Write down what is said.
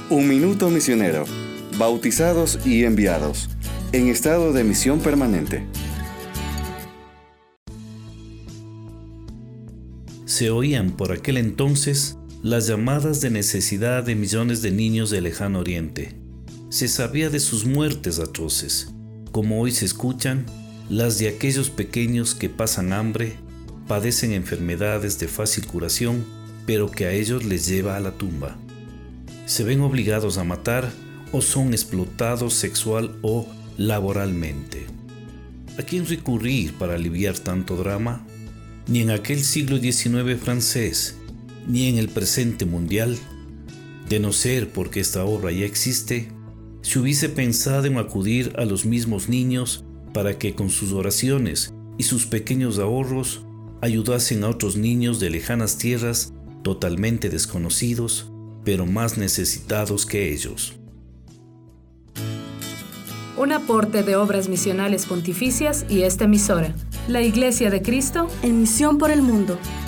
Un minuto misionero, bautizados y enviados, en estado de misión permanente. Se oían por aquel entonces las llamadas de necesidad de millones de niños del lejano oriente. Se sabía de sus muertes atroces, como hoy se escuchan las de aquellos pequeños que pasan hambre, padecen enfermedades de fácil curación, pero que a ellos les lleva a la tumba. Se ven obligados a matar o son explotados sexual o laboralmente. ¿A quién recurrir para aliviar tanto drama? Ni en aquel siglo XIX francés, ni en el presente mundial, de no ser porque esta obra ya existe, se hubiese pensado en acudir a los mismos niños para que con sus oraciones y sus pequeños ahorros ayudasen a otros niños de lejanas tierras totalmente desconocidos, pero más necesitados que ellos. Un aporte de Obras Misionales Pontificias y esta emisora, la Iglesia de Cristo, en misión por el mundo.